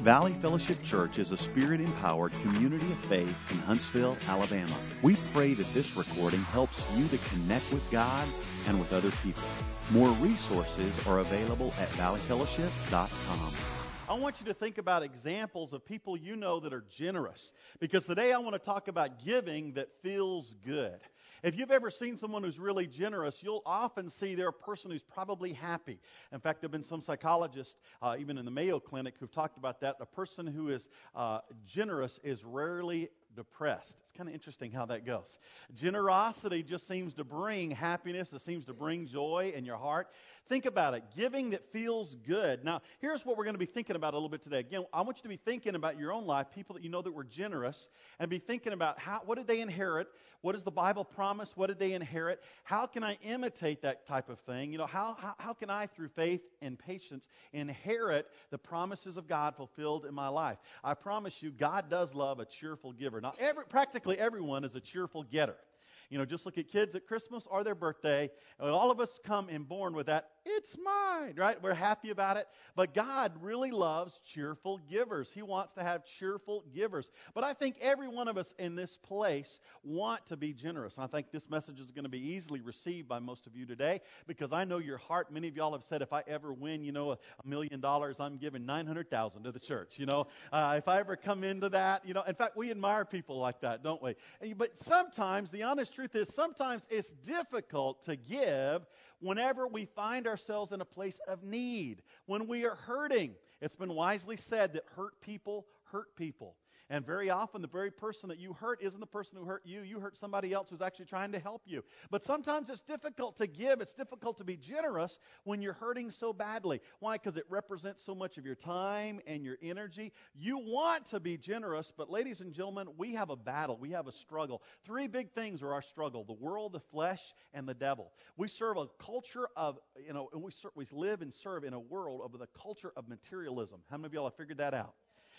Valley Fellowship Church is a Spirit-empowered community of faith in Huntsville, Alabama. We pray that this recording helps you to connect with God and with other people. More resources are available at valleyfellowship.com. I want you to think about examples of people you know that are generous, because today I want to talk about giving that feels good. If you've ever seen someone who's really generous, you'll often see they're a person who's probably happy. In fact, there have been some psychologists, even in the Mayo Clinic, who've talked about that. A person who is generous is rarely depressed. It's kind of interesting how that goes. Generosity just seems to bring happiness. It seems to bring joy in your heart. Think about it. Giving that feels good. Now, here's what we're going to be thinking about a little bit today. Again, I want you to be thinking about your own life, people that you know that were generous, and be thinking about what did they inherit? What does the Bible promise? What did they inherit? How can I imitate that type of thing? You know, how can I, through faith and patience, inherit the promises of God fulfilled in my life? I promise you, God does love a cheerful giver. Now, practically everyone is a cheerful getter. You know, just look at kids at Christmas or their birthday. All of us come and born with that, it's mine, right? We're happy about it. But God really loves cheerful givers. He wants to have cheerful givers. But I think every one of us in this place want to be generous. And I think this message is going to be easily received by most of you today, because I know your heart. Many of y'all have said, if I ever win, $1 million, I'm giving $900,000 to the church. If I ever come into that, in fact, we admire people like that, don't we? But sometimes, the honest truth is, sometimes it's difficult to give whenever we find ourselves in a place of need, when we are hurting. It's been wisely said that hurt people hurt people. And very often the very person that you hurt isn't the person who hurt you. You hurt somebody else who's actually trying to help you. But sometimes it's difficult to give. It's difficult to be generous when you're hurting so badly. Why? Because it represents so much of your time and your energy. You want to be generous, but ladies and gentlemen, we have a battle. We have a struggle. Three big things are our struggle: the world, the flesh, and the devil. We serve a culture of, and we live and serve in a world of the culture of materialism. How many of y'all have figured that out?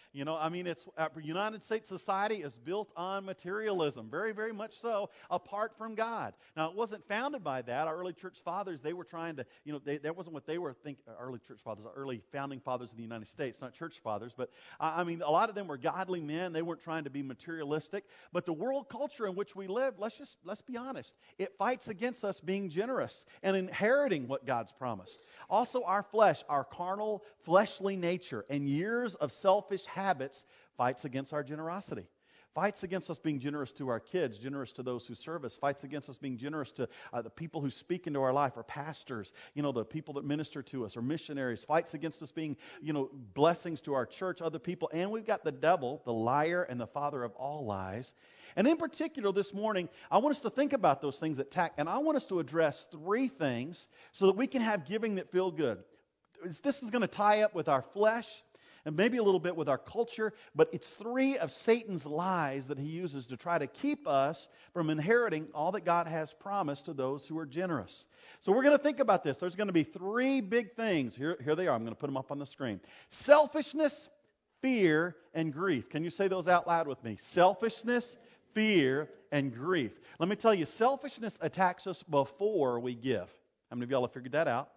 It's United States society is built on materialism, very, very much so, apart from God. Now, it wasn't founded by that. Our early church fathers, they were trying to, that wasn't what they were thinking. Early church fathers, early founding fathers of the United States, not church fathers, but a lot of them were godly men. They weren't trying to be materialistic. But the world culture in which we live, let's be honest, it fights against us being generous and inheriting what God's promised. Also, our flesh, our carnal, fleshly nature, and years of selfish habits fights against our generosity. Fights against us being generous to our kids, generous to those who serve us. Fights against us being generous to the people who speak into our life, our pastors, the people that minister to us, or missionaries. Fights against us being, blessings to our church, other people. And we've got the devil, the liar and the father of all lies. And in particular this morning, I want us to think about those things that attack. And I want us to address three things so that we can have giving that feel good. This is going to tie up with our flesh and maybe a little bit with our culture, but it's three of Satan's lies that he uses to try to keep us from inheriting all that God has promised to those who are generous. So we're going to think about this. There's going to be three big things. Here they are. I'm going to put them up on the screen. Selfishness, fear, and grief. Can you say those out loud with me? Selfishness, fear, and grief. Let me tell you, selfishness attacks us before we give. How many of y'all have figured that out?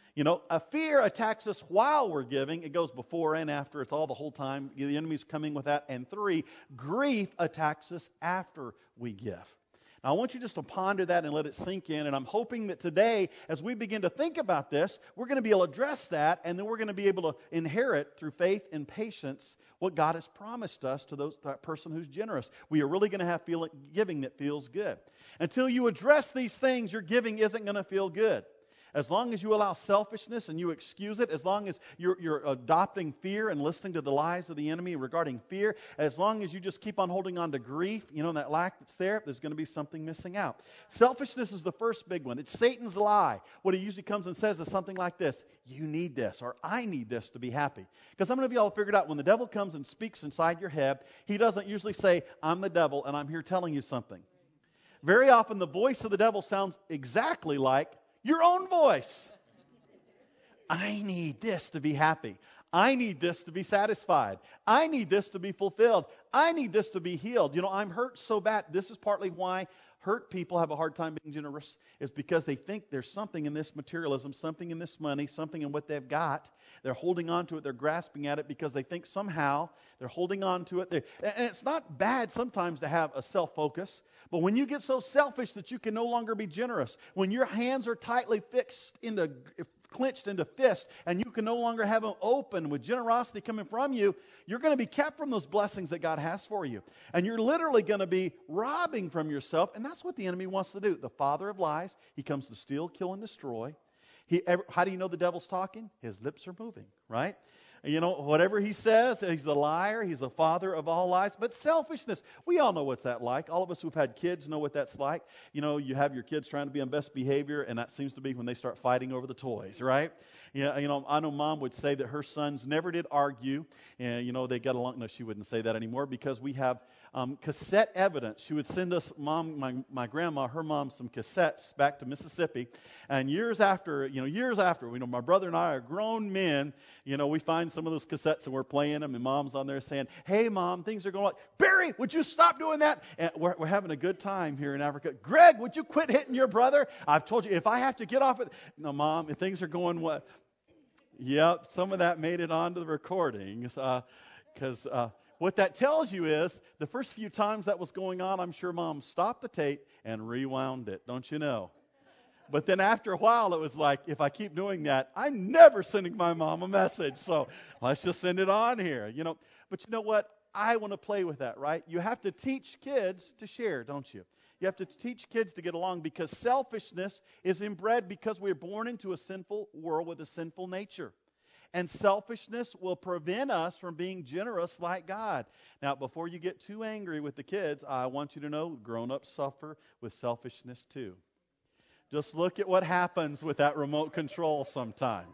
A fear attacks us while we're giving. It goes before and after. It's all the whole time. The enemy's coming with that. And three, grief attacks us after we give. Now, I want you just to ponder that and let it sink in. And I'm hoping that today, as we begin to think about this, we're going to be able to address that, and then we're going to be able to inherit through faith and patience what God has promised us to that person who's generous. We are really going to have giving that feels good. Until you address these things, your giving isn't going to feel good. As long as you allow selfishness and you excuse it, as long as you're adopting fear and listening to the lies of the enemy regarding fear, as long as you just keep on holding on to grief, that lack that's there's going to be something missing out. Selfishness is the first big one. It's Satan's lie. What he usually comes and says is something like this: you need this, or I need this to be happy. Because some of y'all have figured out when the devil comes and speaks inside your head, he doesn't usually say, I'm the devil and I'm here telling you something. Very often the voice of the devil sounds exactly like your own voice. I need this to be happy. I need this to be satisfied. I need this to be fulfilled. I need this to be healed. I'm hurt so bad. This is partly why hurt people have a hard time being generous is because they think there's something in this materialism, something in this money, something in what they've got. They're holding on to it. They're grasping at it because they think somehow they're holding on to it. And it's not bad sometimes to have a self-focus, but when you get so selfish that you can no longer be generous, when your hands are tightly clenched into fists, and you can no longer have them open with generosity coming from you, you're going to be kept from those blessings that God has for you. And you're literally going to be robbing from yourself, and that's what the enemy wants to do. The father of lies, he comes to steal, kill, and destroy. How do you know the devil's talking? His lips are moving, right? You know, whatever he says, he's the liar, he's the father of all lies. But selfishness, we all know what's that like. All of us who've had kids know what that's like. You know, you have your kids trying to be on best behavior, and that seems to be when they start fighting over the toys, right? Yeah, you know, I know Mom would say that her sons never did argue, and, you know, they got along. No, she wouldn't say that anymore because we have cassette evidence. She would send us, my grandma, her mom, some cassettes back to Mississippi. And years after, my brother and I are grown men, you know, we find some of those cassettes and we're playing them, and Mom's on there saying, "Hey, Mom, things are going like, Barry, would you stop doing that?" And we're having a good time here in Africa. "Greg, would you quit hitting your brother? I've told you, if I have to get off it." "No, Mom, if things are going what?" Yep, some of that made it onto the recordings because what that tells you is the first few times that was going on, I'm sure Mom stopped the tape and rewound it, don't you know? But then after a while, it was like, if I keep doing that, I'm never sending my mom a message. So let's just send it on here, you know. But you know what? I want to play with that, right? You have to teach kids to share, don't you? You have to teach kids to get along because selfishness is inbred because we're born into a sinful world with a sinful nature. And selfishness will prevent us from being generous like God. Now, before you get too angry with the kids, I want you to know grown-ups suffer with selfishness too. Just look at what happens with that remote control sometime.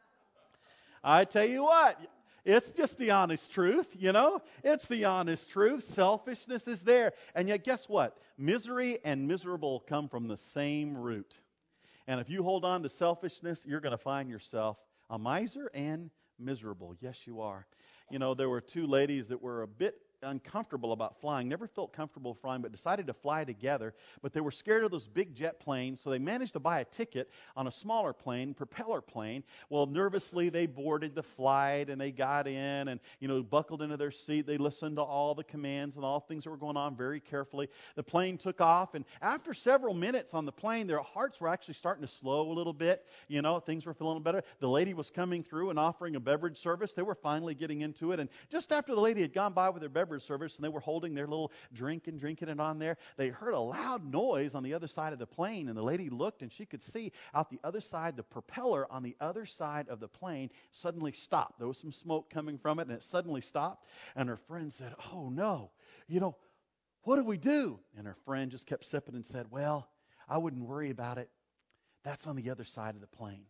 I tell you what, it's just the honest truth, you know? It's the honest truth. Selfishness is there. And yet, guess what? Misery and miserable come from the same root. And if you hold on to selfishness, you're going to find yourself a miser and miserable. Yes, you are. You know, there were two ladies that were a bit uncomfortable about flying, never felt comfortable flying, but decided to fly together. But they were scared of those big jet planes, so they managed to buy a ticket on a smaller plane, propeller plane. Well, nervously, they boarded the flight, and they got in and, you know, buckled into their seat. They listened to all the commands and all things that were going on very carefully. The plane took off, and after several minutes on the plane, their hearts were actually starting to slow a little bit. You know, things were feeling better. The lady was coming through and offering a beverage service. They were finally getting into it, and just after the lady had gone by with their beverage service and they were holding their little drink and drinking it on there, they heard a loud noise on the other side of the plane, and the lady looked and she could see out the other side, the propeller on the other side of the plane suddenly stopped. There was some smoke coming from it, and it suddenly stopped, and her friend said, "Oh no, you know, what do we do?" And her friend just kept sipping and said, "Well, I wouldn't worry about it. That's on the other side of the plane."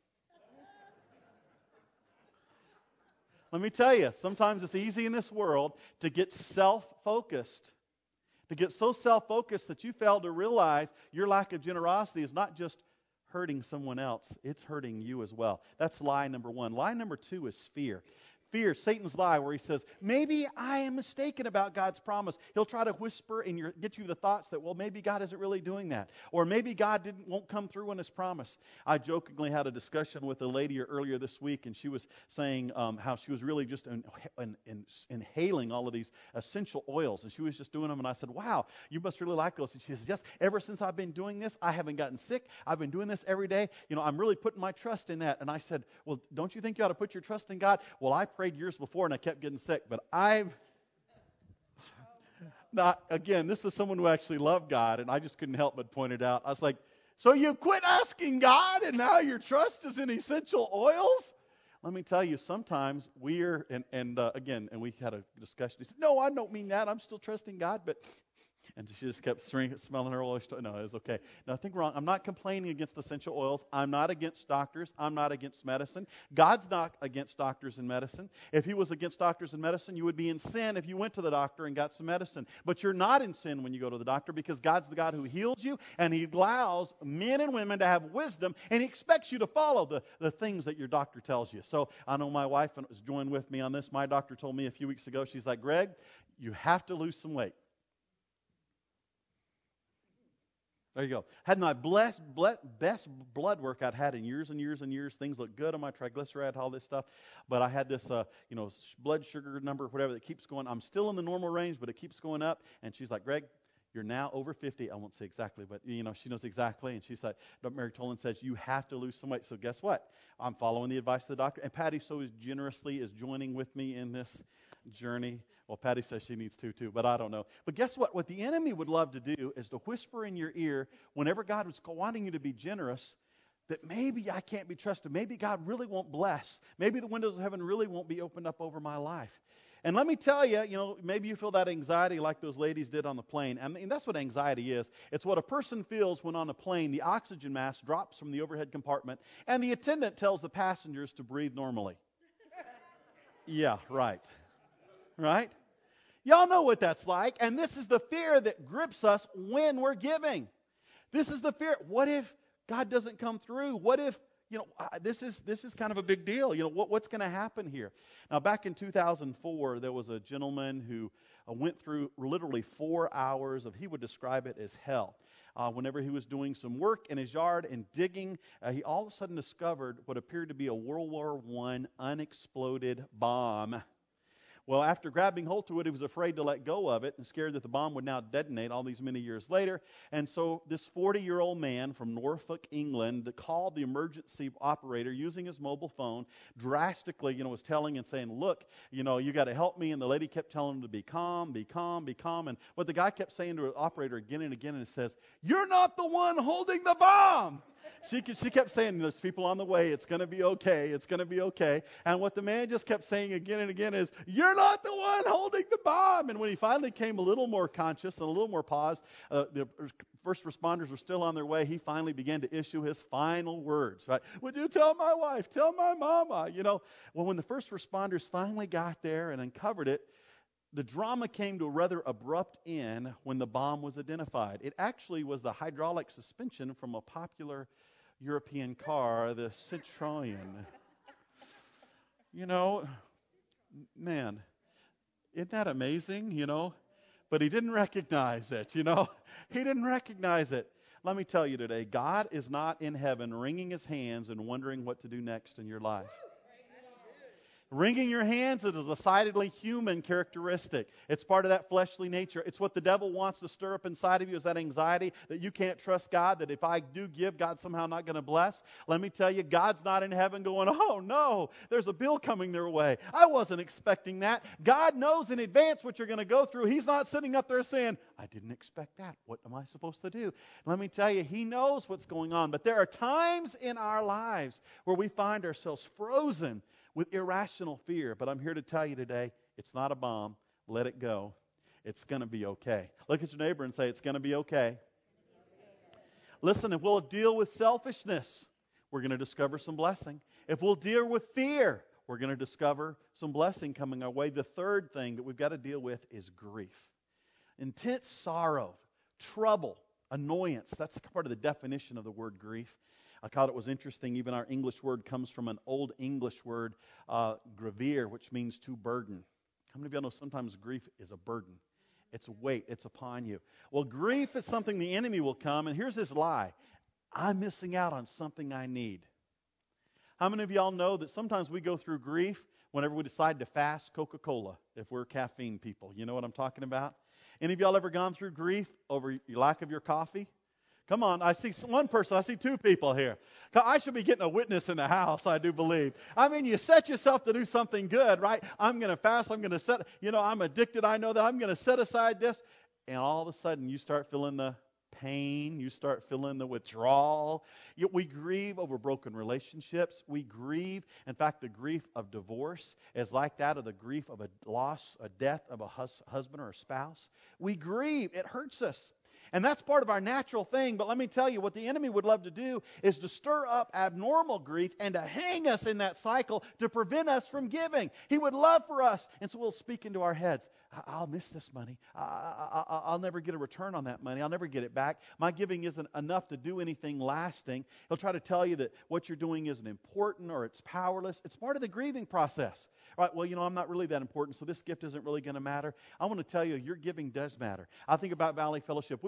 Let me tell you, sometimes it's easy in this world to get self-focused. To get so self-focused that you fail to realize your lack of generosity is not just hurting someone else, it's hurting you as well. That's lie number one. Lie number two is fear. Fear, Satan's lie, where he says, maybe I am mistaken about God's promise. He'll try to whisper and get you the thoughts that, well, maybe God isn't really doing that. Or maybe God won't come through on His promise. I jokingly had a discussion with a lady earlier this week, and she was saying how she was really just inhaling all of these essential oils. And she was just doing them, and I said, wow, you must really like those. And she says, yes, ever since I've been doing this, I haven't gotten sick. I've been doing this every day. You know, I'm really putting my trust in that. And I said, well, don't you think you ought to put your trust in God? Well, I prayed years before and I kept getting sick, but I've not, again, this is someone who actually loved God, and I just couldn't help but point it out. I was like, so you quit asking God and now your trust is in essential oils? Let me tell you, sometimes we're, and we had a discussion. He said, no, I don't mean that. I'm still trusting God, but, and she just kept smelling her oil. No, it's okay. Nothing wrong. I'm not complaining against essential oils. I'm not against doctors. I'm not against medicine. God's not against doctors and medicine. If He was against doctors and medicine, you would be in sin if you went to the doctor and got some medicine. But you're not in sin when you go to the doctor, because God's the God who heals you, and He allows men and women to have wisdom, and He expects you to follow the things that your doctor tells you. So I know my wife was joined with me on this. My doctor told me a few weeks ago, she's like, Greg, you have to lose some weight. There you go. Had my best blood work I'd had in years and years and years. Things look good on my triglyceride, all this stuff. But I had this, blood sugar number, whatever, that keeps going. I'm still in the normal range, but it keeps going up. And she's like, Greg, you're now over 50. I won't say exactly, but, she knows exactly. And she's like, Dr. Mary Tolan says, you have to lose some weight. So guess what? I'm following the advice of the doctor. And Patty so generously is joining with me in this journey. Well, Patty says she needs to too, but I don't know. But guess what? What the enemy would love to do is to whisper in your ear whenever God was wanting you to be generous that maybe I can't be trusted. Maybe God really won't bless. Maybe the windows of heaven really won't be opened up over my life. And let me tell you, maybe you feel that anxiety like those ladies did on the plane. I mean, that's what anxiety is. It's what a person feels when on a plane the oxygen mask drops from the overhead compartment and the attendant tells the passengers to breathe normally. Yeah, right. Right? Y'all know what that's like. And this is the fear that grips us when we're giving. This is the fear. What if God doesn't come through? What if, this is kind of a big deal. What's going to happen here? Now, back in 2004, there was a gentleman who went through literally 4 hours of, he would describe it as hell. Whenever he was doing some work in his yard and digging, he all of a sudden discovered what appeared to be a World War I unexploded bomb. Well, after grabbing hold to it, he was afraid to let go of it and scared that the bomb would now detonate all these many years later. And so this 40-year-old man from Norfolk, England, called the emergency operator using his mobile phone, drastically, was telling and saying, look, you got to help me. And the lady kept telling him to be calm, be calm, be calm. And what the guy kept saying to the operator again and again, and it says, you're not the one holding the bomb. She kept saying, there's people on the way, it's going to be okay, it's going to be okay. And what the man just kept saying again and again is, you're not the one holding the bomb. And when he finally came a little more conscious and a little more paused, the first responders were still on their way, he finally began to issue his final words. Right? Would you tell my wife, tell my mama? Well, when the first responders finally got there and uncovered it, the drama came to a rather abrupt end when the bomb was identified. It actually was the hydraulic suspension from a popular European car, the Citroën. Man, isn't that amazing, But he didn't recognize it, He didn't recognize it. Let me tell you today, God is not in heaven wringing his hands and wondering what to do next in your life. Wringing your hands is a decidedly human characteristic. It's part of that fleshly nature. It's what the devil wants to stir up inside of you, is that anxiety that you can't trust God, that if I do give, God's somehow not going to bless. Let me tell you, God's not in heaven going, oh no, there's a bill coming their way. I wasn't expecting that. God knows in advance what you're going to go through. He's not sitting up there saying, I didn't expect that. What am I supposed to do? Let me tell you, he knows what's going on. But there are times in our lives where we find ourselves frozen with irrational fear. But I'm here to tell you today, it's not a bomb. Let it go. It's going to be okay. Look at your neighbor and say, it's going to be okay. Listen, if we'll deal with selfishness, we're going to discover some blessing. If we'll deal with fear, we're going to discover some blessing coming our way. The third thing that we've got to deal with is grief. Intense sorrow, trouble, annoyance. That's part of the definition of the word grief. I thought it was interesting, even our English word comes from an old English word, gravere, which means to burden. How many of y'all know sometimes grief is a burden? It's a weight. It's upon you. Well, grief is something the enemy will come, and here's his lie. I'm missing out on something I need. How many of y'all know that sometimes we go through grief whenever we decide to fast Coca-Cola, if we're caffeine people? You know what I'm talking about? Any of y'all ever gone through grief over your lack of your coffee? Come on, I see one person, I see two people here. I should be getting a witness in the house, I do believe. I mean, you set yourself to do something good, right? I'm going to fast, I'm going to set, I'm addicted, I know that, I'm going to set aside this. And all of a sudden, you start feeling the pain, you start feeling the withdrawal. We grieve over broken relationships. We grieve, in fact, the grief of divorce is like that of the grief of a loss, a death of a husband or a spouse. We grieve, it hurts us. And that's part of our natural thing. But let me tell you, what the enemy would love to do is to stir up abnormal grief and to hang us in that cycle to prevent us from giving. He would love for us. And so we'll speak into our heads, I'll miss this money. I'll never get a return on that money. I'll never get it back. My giving isn't enough to do anything lasting. He'll try to tell you that what you're doing isn't important or it's powerless. It's part of the grieving process. Right? Well, I'm not really that important, so this gift isn't really going to matter. I want to tell you, your giving does matter. I think about Valley Fellowship. We've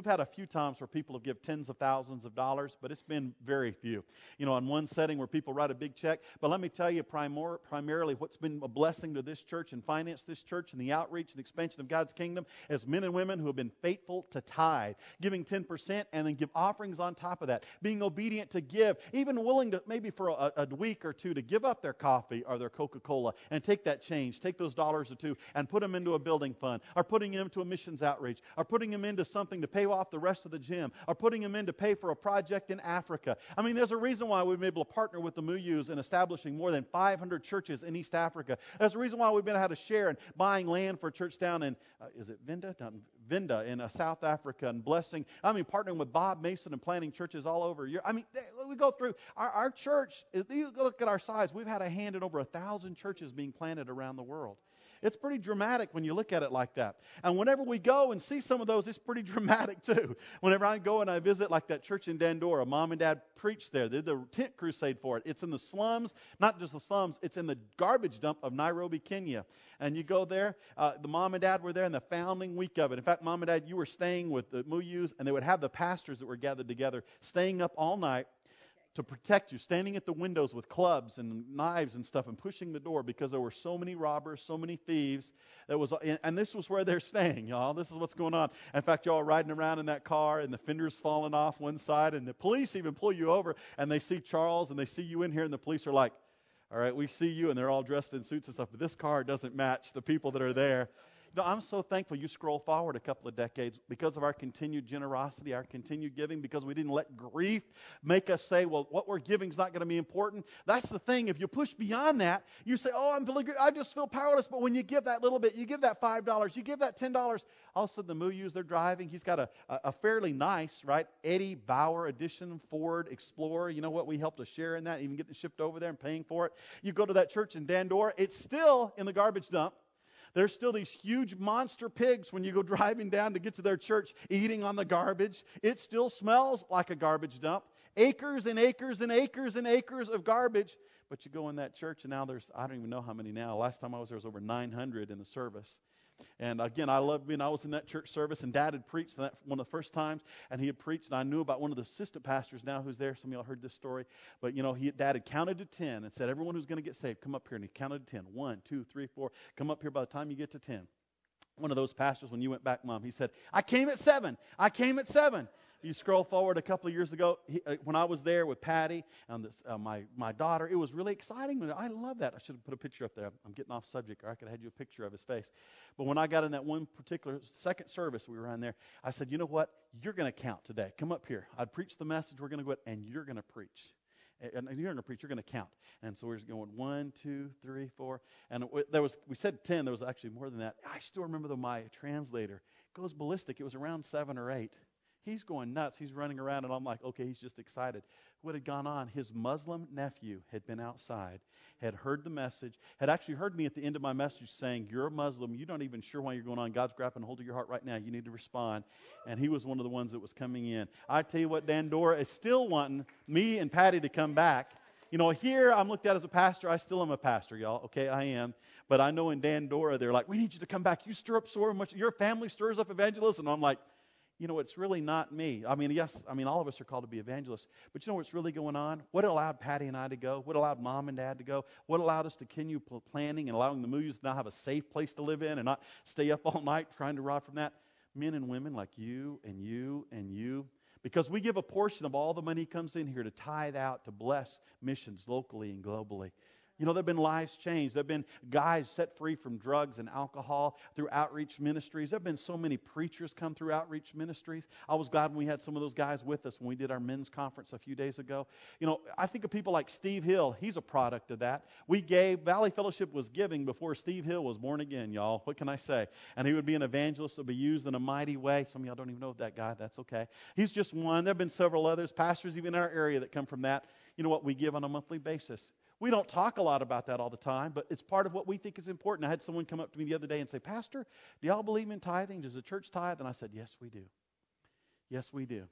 had a few times where people have given tens of thousands of dollars, but it's been very few. On one setting where people write a big check. But let me tell you, primarily what's been a blessing to this church and finance this church and the outreach and expansion of God's kingdom is men and women who have been faithful to tithe, giving 10% and then give offerings on top of that, being obedient to give, even willing to maybe for a week or two to give up their coffee or their Coca-Cola and take that change, take those dollars or two and put them into a building fund, or putting them to a missions outreach, or putting them into something to pay off the rest of the gym, or putting them in to pay for a project in Africa. I mean, there's a reason why we've been able to partner with the Muyus in establishing more than 500 churches in East Africa. There's a reason why we've been able to share in buying land for a church down in, is it Vinda? Vinda in South Africa, and partnering with Bob Mason and planting churches all over Europe. We go through our church. If you look at our size, we've had a hand in over 1,000 churches being planted around the world. It's pretty dramatic when you look at it like that. And whenever we go and see some of those, it's pretty dramatic too. Whenever I go and I visit like that church in Dandora, Mom and Dad preached there. They did the tent crusade for it. It's in the slums, not just the slums, it's in the garbage dump of Nairobi, Kenya. And you go there, the Mom and Dad were there in the founding week of it. In fact, Mom and Dad, you were staying with the Muyus, and they would have the pastors that were gathered together staying up all night to protect you, standing at the windows with clubs and knives and stuff and pushing the door because there were so many robbers, so many thieves. And this was where they're staying, y'all. This is what's going on. In fact, y'all are riding around in that car and the fender's falling off one side and the police even pull you over and they see Charles and they see you in here and the police are like, all right, we see you, and they're all dressed in suits and stuff, but this car doesn't match the people that are there. I'm so thankful you scroll forward a couple of decades because of our continued generosity, our continued giving, because we didn't let grief make us say, well, what we're giving is not going to be important. That's the thing. If you push beyond that, you say, I just feel powerless. But when you give that little bit, you give that $5, you give that $10, all of a sudden the Muyus, they're driving. He's got a fairly nice, right, Eddie Bauer edition Ford Explorer. You know what? We helped to share in that, even getting shipped over there and paying for it. You go to that church in Dandora, it's still in the garbage dump. There's still these huge monster pigs when you go driving down to get to their church eating on the garbage. It still smells like a garbage dump. Acres and acres and acres and acres of garbage. But you go in that church and now I don't even know how many now. Last time I was there was over 900 in the service. And again, I loved being, I was in that church service and Dad had preached that one of the first times, and he had preached, and I knew about one of the assistant pastors now who's there. Some of y'all heard this story. But Dad had counted to 10 and said, everyone who's going to get saved, come up here. And he counted to 10. 1, 2, 3, 4. Come up here by the time you get to 10. One of those pastors, when you went back, Mom, he said, I came at 7. I came at 7. You scroll forward a couple of years ago, when I was there with Patty and my daughter, it was really exciting. I love that. I should have put a picture up there. I'm getting off subject, or I could have had you a picture of his face. But when I got in that one particular second service we were on there, I said, you know what? You're going to count today. Come up here. I'd preach the message. We're going to go ahead, and you're going to preach. And you're going to preach. You're going to count. And so we're just going 1, 2, 3, 4. And we said 10. There was actually more than that. I still remember, though, my translator goes ballistic. It was around 7 or 8. He's going nuts. He's running around, and I'm like, okay, he's just excited. What had gone on? His Muslim nephew had been outside, had heard the message, had actually heard me at the end of my message saying, you're a Muslim. You're not even sure why you're going on. God's grabbing hold of your heart right now. You need to respond. And he was one of the ones that was coming in. I tell you what, Dandora is still wanting me and Patty to come back. Here I'm looked at as a pastor. I still am a pastor, y'all. Okay, I am. But I know in Dandora, they're like, we need you to come back. You stir up so much. Your family stirs up evangelists. And I'm like, it's really not me. All of us are called to be evangelists. But you know what's really going on? What allowed Patty and I to go? What allowed Mom and Dad to go? What allowed us to continue planning and allowing the Muyus to now have a safe place to live in and not stay up all night trying to rob from that? Men and women like you and you and you. Because we give a portion of all the money that comes in here to tithe out to bless missions locally and globally. There have been lives changed. There have been guys set free from drugs and alcohol through outreach ministries. There have been so many preachers come through outreach ministries. I was glad when we had some of those guys with us when we did our men's conference a few days ago. I think of people like Steve Hill. He's a product of that. Valley Fellowship was giving before Steve Hill was born again, y'all. What can I say? And he would be an evangelist that would be used in a mighty way. Some of y'all don't even know that guy. That's okay. He's just one. There have been several others, pastors even in our area that come from that. You know what? We give on a monthly basis. We don't talk a lot about that all the time, but it's part of what we think is important. I had someone come up to me the other day and say, Pastor, do y'all believe in tithing? Does the church tithe? And I said, yes, we do. Yes, we do.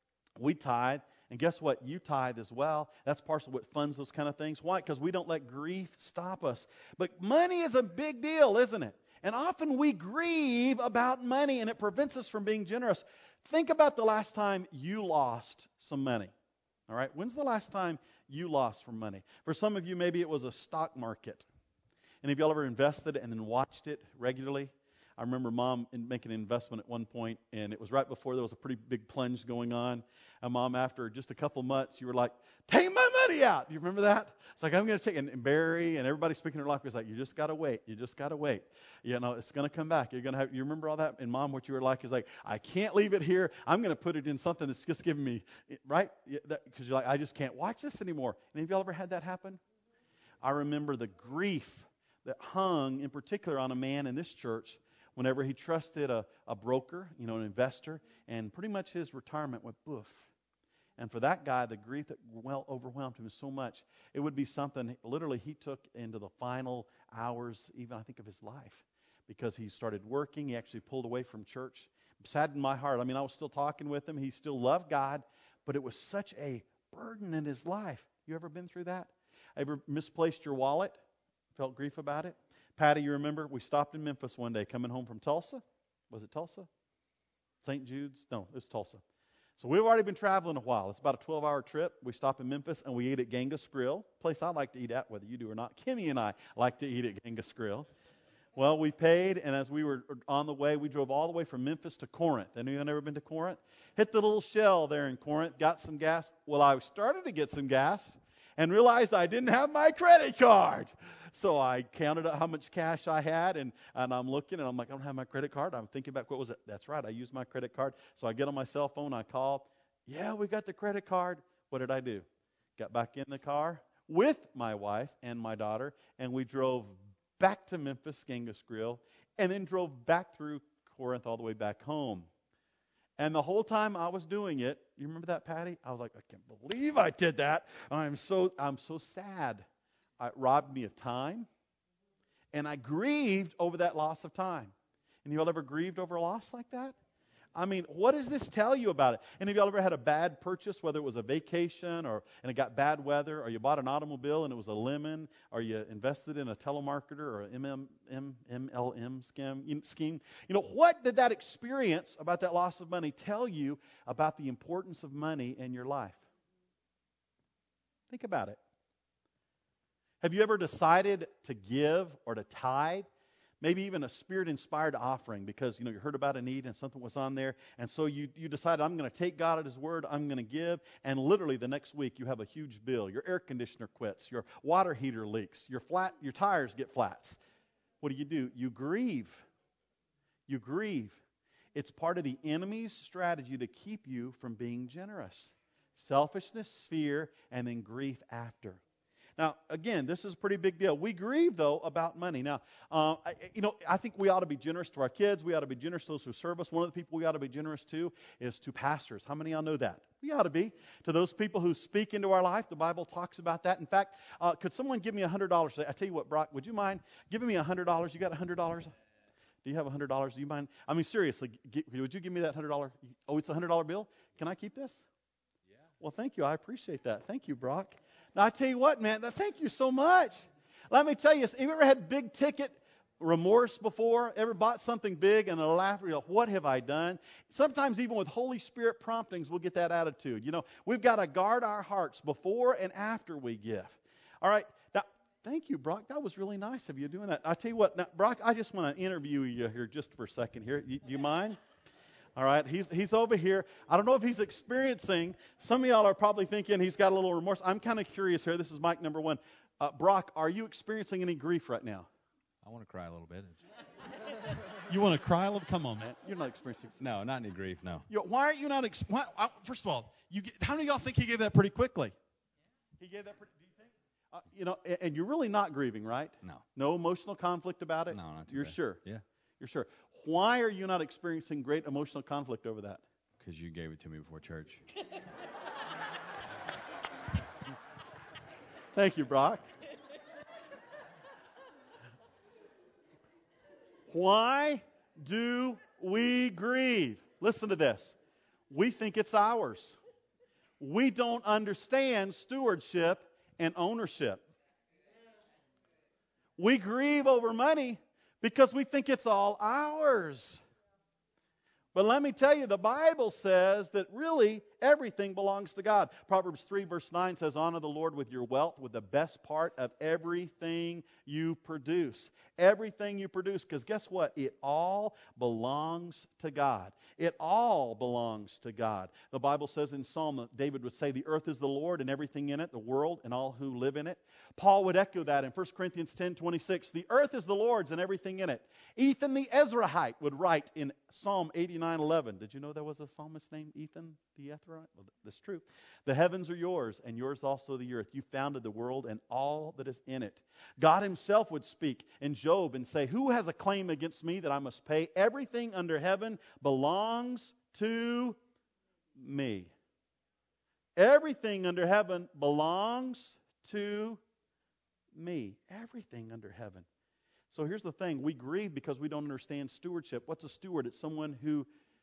We tithe, and guess what? You tithe as well. That's partially what funds those kind of things. Why? Because we don't let grief stop us. But money is a big deal, isn't it? And often we grieve about money, and it prevents us from being generous. Think about the last time you lost some money. All right? When's the last time you lost some money? For some of you, maybe it was a stock market. And have y'all ever invested and then watched it regularly? I remember Mom making an investment at one point, and it was right before there was a pretty big plunge going on. And Mom, after just a couple months, you were like, take my money out. Do you remember that? It's like, I'm going to take it. And Barry and everybody speaking their life was like, you just got to wait. You just got to wait. You know, it's going to come back. You're going to have, you remember all that? And Mom, what you were like is like, I can't leave it here. I'm going to put it in something that's just giving me, right? Because you're like, I just can't watch this anymore. And have y'all ever had that happen? I remember the grief that hung in particular on a man in this church whenever he trusted a broker, you know, an investor, and pretty much his retirement went poof. And for that guy, the grief that overwhelmed him so much, it would be something literally he took into the final hours, even I think of his life, because he started working. He actually pulled away from church. It saddened my heart. I mean, I was still talking with him. He still loved God, but it was such a burden in his life. You ever been through that? Ever misplaced your wallet? Felt grief about it? Patty, you remember, we stopped in Memphis one day coming home from Tulsa. Was it Tulsa? St. Jude's? No, it was Tulsa. So we've already been traveling a while. It's about a 12-hour trip. We stop in Memphis, and we ate at Genghis Grill, a place I like to eat at, whether you do or not. Kimmy and I like to eat at Genghis Grill. Well, we paid, and as we were on the way, we drove all the way from Memphis to Corinth. Anyone ever been to Corinth? Hit the little Shell there in Corinth, got some gas. Well, I started to get some gas and realized I didn't have my credit card. So I counted out how much cash I had, and I'm looking, and I'm like, I don't have my credit card. I'm thinking back, what was it? That's right, I used my credit card. So I get on my cell phone, I call. Yeah, we got the credit card. What did I do? Got back in the car with my wife and my daughter, and we drove back to Memphis, Genghis Grill, and then drove back through Corinth all the way back home. And the whole time I was doing it, you remember that, Patty? I was like, I can't believe I did that. I'm so sad. It robbed me of time, and I grieved over that loss of time. And you all ever grieved over a loss like that? I mean, what does this tell you about it? Any of y'all ever had a bad purchase, whether it was a vacation and it got bad weather, or you bought an automobile and it was a lemon, or you invested in a telemarketer or an MLM scheme? You know, what did that experience about that loss of money tell you about the importance of money in your life? Think about it. Have you ever decided to give or to tithe? Maybe even a Spirit-inspired offering because, you know, you heard about a need and something was on there. And so you decided, I'm going to take God at His word, I'm going to give. And literally the next week you have a huge bill. Your air conditioner quits. Your water heater leaks. Your tires get flats. What do? You grieve. You grieve. It's part of the enemy's strategy to keep you from being generous. Selfishness, fear, and then grief after. Now, again, this is a pretty big deal. We grieve, though, about money. Now, I think we ought to be generous to our kids. We ought to be generous to those who serve us. One of the people we ought to be generous to is to pastors. How many of y'all know that? We ought to be. To those people who speak into our life, the Bible talks about that. In fact, could someone give me $100? I tell you what, Brock, would you mind giving me $100? You got $100? Do you have $100? Do you mind? I mean, seriously, would you give me that $100? Oh, it's a $100 bill? Can I keep this? Yeah. Well, thank you. I appreciate that. Thank you, Brock. Now, I tell you what, man, thank you so much. Let me tell you, have you ever had big ticket remorse before? Ever bought something big and laugh, what have I done? Sometimes even with Holy Spirit promptings, we'll get that attitude. You know, we've got to guard our hearts before and after we give. All right. Now, thank you, Brock. That was really nice of you doing that. I tell you what, now, Brock, I just want to interview you here just for a second here. Do you mind? All right, he's over here. I don't know if he's experiencing. Some of y'all are probably thinking he's got a little remorse. I'm kind of curious here. This is mic number one. Brock, are you experiencing any grief right now? I want to cry a little bit. You want to cry a little? Come on, man. You're not experiencing. No, not any grief. No. Why aren't you not? First of all, how many of y'all think he gave that pretty quickly? He gave that. Do you think? And you're really not grieving, right? No. No emotional conflict about it. No, not too You're bad. sure? Yeah. You're sure. Why are you not experiencing great emotional conflict over that? Because you gave it to me before church. Thank you, Brock. Why do we grieve? Listen to this. We think it's ours. We don't understand stewardship and ownership. We grieve over money because we think it's all ours. But let me tell you, the Bible says that really everything belongs to God. Proverbs 3 verse 9 says, honor the Lord with your wealth, with the best part of everything you produce. Everything you produce, because guess what? It all belongs to God. It all belongs to God. The Bible says in Psalm, David would say, the earth is the Lord and everything in it, the world and all who live in it. Paul would echo that in 1 Corinthians 10:26. The earth is the Lord's and everything in it. Ethan the Ezrahite would write in Psalm 89:11. Did you know there was a psalmist named Ethan the Ezrahite? Well, that's true. The heavens are yours, and yours also the earth. You founded the world and all that is in it. God himself would speak in Job and say, who has a claim against me that I must pay? Everything under heaven belongs to me. Everything under heaven belongs to me. Everything under heaven. So here's the thing. We grieve because we don't understand stewardship. What's a steward? It's someone who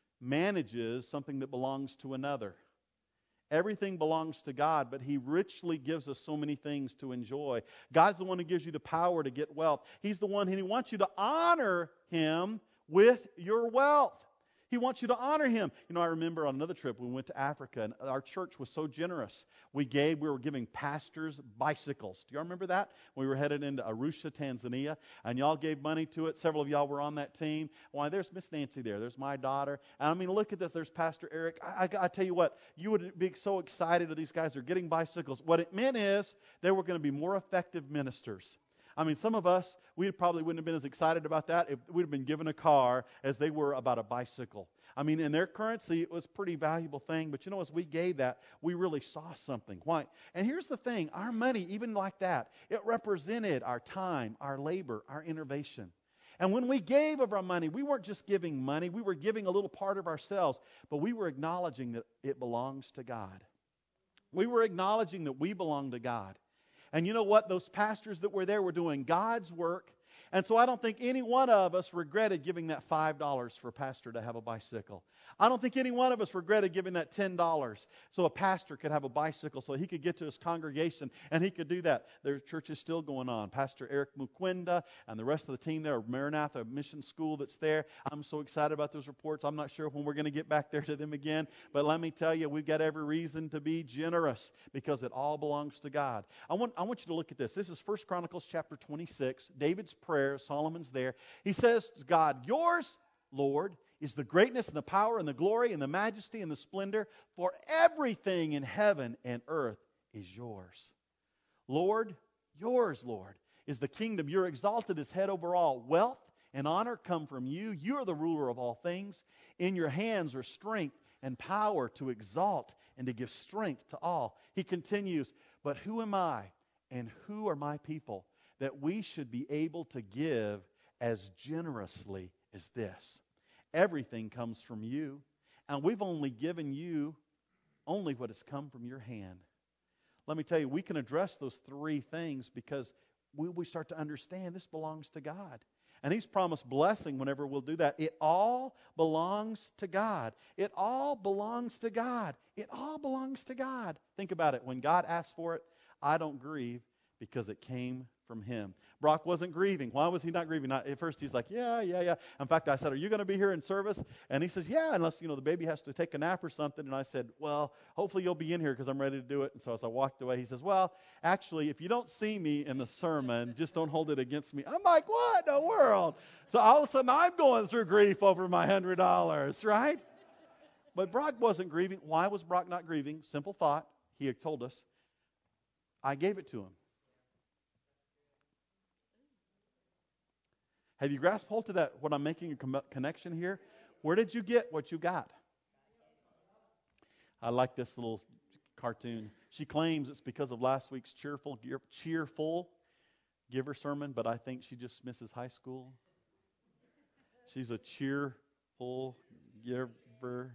manages something that belongs to another. Everything belongs to God, but He richly gives us so many things to enjoy. God's the one who gives you the power to get wealth. He's the one, and He wants you to honor Him with your wealth. He wants you to honor Him. You know, I remember on another trip, we went to Africa, and our church was so generous. We were giving pastors bicycles. Do y'all remember that? We were headed into Arusha, Tanzania, and y'all gave money to it. Several of y'all were on that team. Why, there's Miss Nancy there. There's my daughter. And I mean, look at this. There's Pastor Eric. I tell you what, you would be so excited that these guys are getting bicycles. What it meant is they were going to be more effective ministers. I mean, some of us, we probably wouldn't have been as excited about that if we'd have been given a car as they were about a bicycle. I mean, in their currency, it was a pretty valuable thing. But you know, as we gave that, we really saw something. Why? And here's the thing. Our money, even like that, it represented our time, our labor, our innovation. And when we gave of our money, we weren't just giving money. We were giving a little part of ourselves. But we were acknowledging that it belongs to God. We were acknowledging that we belong to God. And you know what? Those pastors that were there were doing God's work. And so I don't think any one of us regretted giving that $5 for a pastor to have a bicycle. I don't think any one of us regretted giving that $10 so a pastor could have a bicycle so he could get to his congregation and he could do that. Their church is still going on. Pastor Eric Mukwenda and the rest of the team there, Maranatha Mission School that's there. I'm so excited about those reports. I'm not sure when we're going to get back there to them again. But let me tell you, we've got every reason to be generous because it all belongs to God. I want you to look at this. This is 1 Chronicles chapter 26. David's prayer. Solomon's there. He says to God, yours, Lord, is the greatness and the power and the glory and the majesty and the splendor, for everything in heaven and earth is yours. Lord, yours, Lord, is the kingdom. You're exalted as head over all. Wealth and honor come from you. You are the ruler of all things. In your hands are strength and power to exalt and to give strength to all. He continues, but who am I and who are my people that we should be able to give as generously as this? Everything comes from you, and we've only given you only what has come from your hand. Let me tell you, we can address those three things because we start to understand this belongs to God. And He's promised blessing whenever we'll do that. It all belongs to God. It all belongs to God. It all belongs to God. Think about it. When God asks for it, I don't grieve because it came from Him. Brock wasn't grieving. Why was he not grieving? At first he's like, yeah. In fact, I said, are you going to be here in service? And he says, yeah, unless, the baby has to take a nap or something. And I said, well, hopefully you'll be in here because I'm ready to do it. And so as I walked away, he says, well, actually, if you don't see me in the sermon, just don't hold it against me. I'm like, what in the world? So all of a sudden I'm going through grief over my $100, right? But Brock wasn't grieving. Why was Brock not grieving? Simple thought. He had told us. I gave it to him. Have you grasped hold to that, what I'm making a connection here? Where did you get what you got? I like this little cartoon. She claims it's because of last week's cheerful giver sermon, but I think she just misses high school. She's a cheerful giver.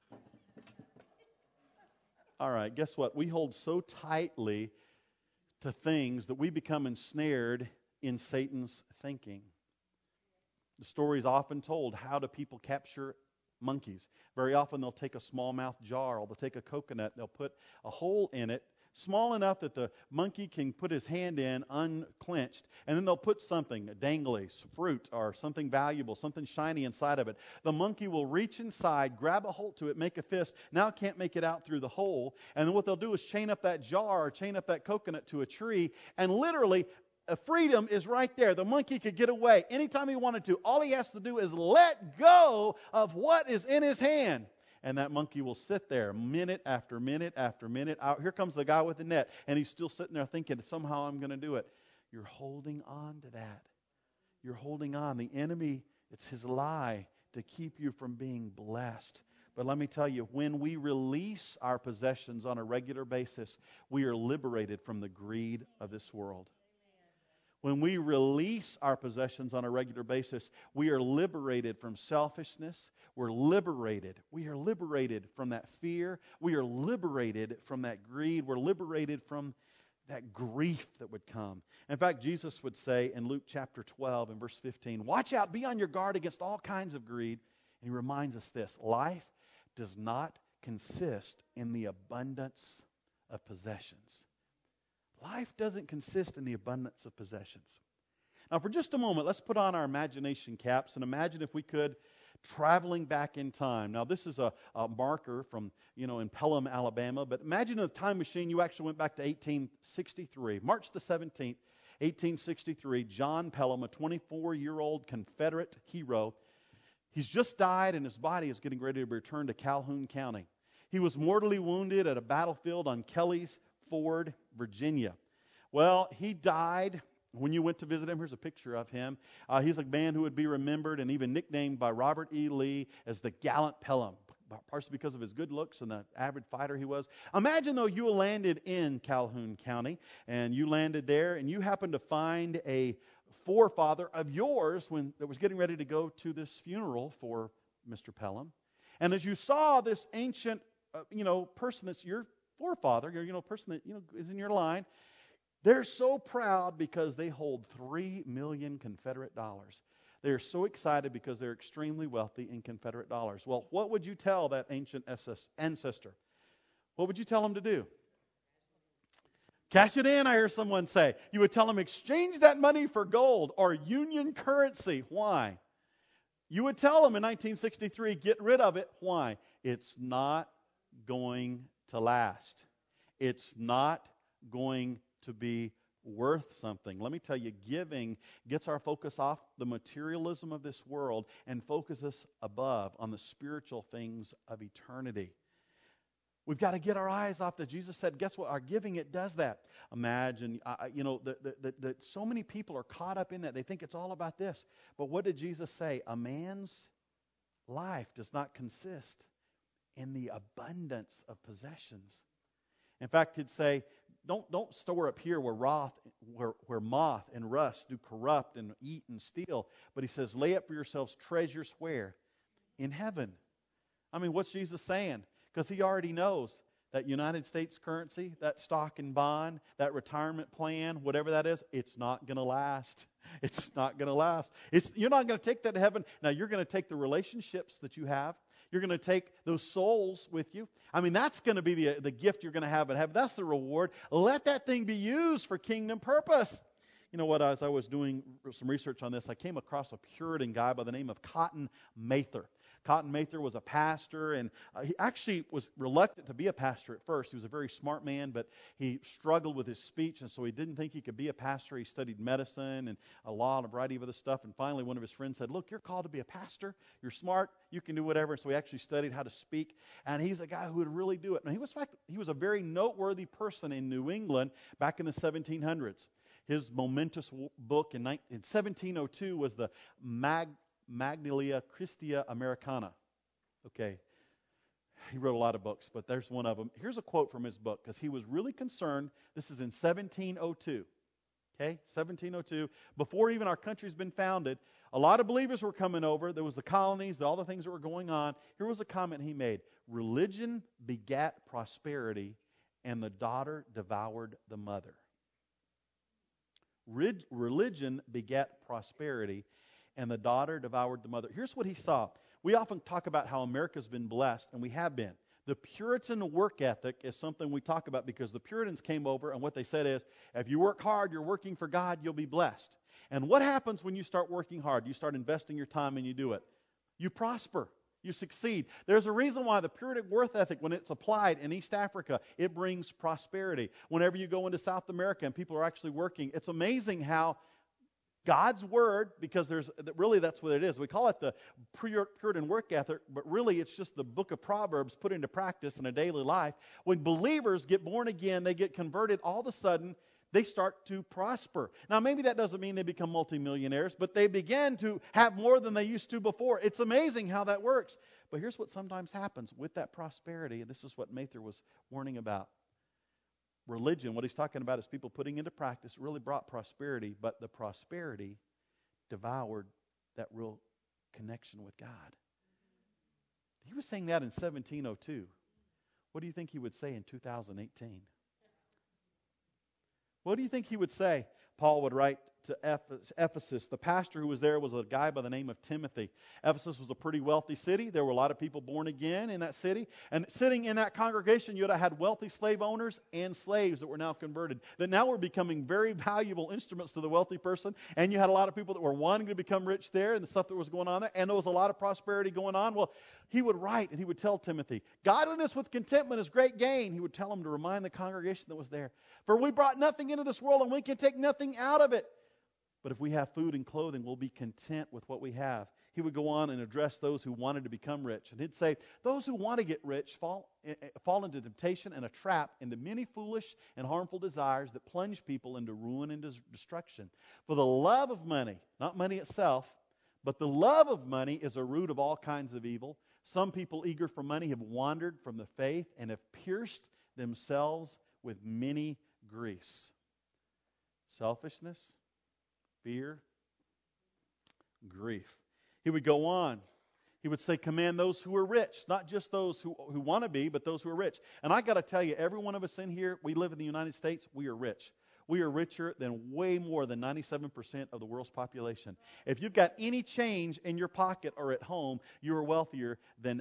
All right, guess what? We hold so tightly to things that we become ensnared in Satan's thinking. The story is often told, how do people capture monkeys? Very often they'll take a smallmouth jar or they'll take a coconut and they'll put a hole in it small enough that the monkey can put his hand in unclenched, and then they'll put something, a dangly fruit or something valuable, something shiny inside of it. The monkey will reach inside, grab a hold to it, make a fist. Now it can't make it out through the hole. And then what they'll do is chain up that jar or chain up that coconut to a tree, and literally freedom is right there. The monkey could get away anytime he wanted to. All he has to do is let go of what is in his hand. And that monkey will sit there minute after minute after minute. Here comes the guy with the net, and he's still sitting there thinking, somehow I'm going to do it. You're holding on to that. You're holding on. The enemy, it's his lie to keep you from being blessed. But let me tell you, when we release our possessions on a regular basis, we are liberated from the greed of this world. When we release our possessions on a regular basis, we are liberated from selfishness. We're liberated. We are liberated from that fear. We are liberated from that greed. We're liberated from that grief that would come. In fact, Jesus would say in Luke chapter 12 and verse 15, watch out, be on your guard against all kinds of greed. And he reminds us this, life does not consist in the abundance of possessions. Life doesn't consist in the abundance of possessions. Now, for just a moment, let's put on our imagination caps and imagine if we could traveling back in time. Now, this is a marker from, in Pelham, Alabama, but imagine a time machine. You actually went back to 1863. March the 17th, 1863, John Pelham, a 24-year-old Confederate hero, he's just died and his body is getting ready to be returned to Calhoun County. He was mortally wounded at a battlefield on Kelly's Ford, Virginia. Well, he died. When you went to visit him, here's a picture of him. He's a man who would be remembered and even nicknamed by Robert E. Lee as the Gallant Pelham, partially because of his good looks and the avid fighter he was. Imagine, though, you landed in Calhoun County, and you landed there, and you happened to find a forefather of yours that was getting ready to go to this funeral for Mr. Pelham. And as you saw this ancient, person that's your forefather, person that is in your line, they're so proud because they hold 3 million Confederate dollars. They're so excited because they're extremely wealthy in Confederate dollars. Well, what would you tell that ancient ancestor? What would you tell him to do? Cash it in, I hear someone say. You would tell him, exchange that money for gold or Union currency. Why? You would tell him in 1963, get rid of it. Why? It's not going to last. It's not going to be worth something. Let me tell you, giving gets our focus off the materialism of this world and focuses above on the spiritual things of eternity. We've got to get our eyes off that. Jesus said, guess what? Our giving, it does that. Imagine, that so many people are caught up in that. They think it's all about this. But what did Jesus say? A man's life does not consist in the abundance of possessions. In fact, he'd say, don't store up here where moth and rust do corrupt and eat and steal. But he says, lay up for yourselves treasures where? In heaven. I mean, what's Jesus saying? Because he already knows that United States currency, that stock and bond, that retirement plan, whatever that is, it's not going to last. It's not going to last. You're not going to take that to heaven. Now, you're going to take the relationships that you have. You're going to take those souls with you. I mean, that's going to be the gift you're going to have in heaven. That's the reward. Let that thing be used for kingdom purpose. You know what? As I was doing some research on this, I came across a Puritan guy by the name of Cotton Mather. Cotton Mather was a pastor, and he actually was reluctant to be a pastor at first. He was a very smart man, but he struggled with his speech, and so he didn't think he could be a pastor. He studied medicine and a law and a variety of other stuff, and finally one of his friends said, look, you're called to be a pastor. You're smart. You can do whatever. So he actually studied how to speak, and he's a guy who would really do it. Now, he was a very noteworthy person in New England back in the 1700s. His momentous book in 1702 was the Magnalia Christia Americana. Okay. He wrote a lot of books, but there's one of them. Here's a quote from his book, because he was really concerned. This is in 1702. Okay, 1702. Before even our country's been founded, a lot of believers were coming over. There was the colonies, all the things that were going on. Here was a comment he made. Religion begat prosperity, and the daughter devoured the mother. Religion begat prosperity, and the daughter devoured the mother. Here's what he saw. We often talk about how America's been blessed, and we have been. The Puritan work ethic is something we talk about because the Puritans came over and what they said is, if you work hard, you're working for God, you'll be blessed. And what happens when you start working hard? You start investing your time and you do it. You prosper. You succeed. There's a reason why the Puritan work ethic, when it's applied in East Africa, it brings prosperity. Whenever you go into South America and people are actually working, it's amazing how God's Word, because really that's what it is. We call it the Puritan work ethic, but really it's just the book of Proverbs put into practice in a daily life. When believers get born again, they get converted, all of a sudden they start to prosper. Now maybe that doesn't mean they become multimillionaires, but they begin to have more than they used to before. It's amazing how that works. But here's what sometimes happens with that prosperity, and this is what Mather was warning about. Religion, what he's talking about is people putting into practice really brought prosperity, but the prosperity devoured that real connection with God. He was saying that in 1702. What do you think he would say in 2018? What do you think he would say? Paul would write to Ephesus. The pastor who was there was a guy by the name of Timothy. Ephesus was a pretty wealthy city. There were a lot of people born again in that city. And sitting in that congregation, you had wealthy slave owners and slaves that were now converted, that now were becoming very valuable instruments to the wealthy person. And you had a lot of people that were wanting to become rich there and the stuff that was going on there. And there was a lot of prosperity going on. Well, he would write and he would tell Timothy, godliness with contentment is great gain. He would tell him to remind the congregation that was there. For we brought nothing into this world and we can take nothing out of it. But if we have food and clothing, we'll be content with what we have. He would go on and address those who wanted to become rich. And he'd say, those who want to get rich fall into temptation and a trap, into many foolish and harmful desires that plunge people into ruin and destruction. For the love of money, not money itself, but the love of money is a root of all kinds of evil. Some people eager for money have wandered from the faith and have pierced themselves with many griefs. Selfishness, fear, grief. He would go on. He would say, command those who are rich, not just those who want to be, but those who are rich. And I got to tell you, every one of us in here, we live in the United States, we are rich. We are richer than way more than 97% of the world's population. If you've got any change in your pocket or at home, you are wealthier than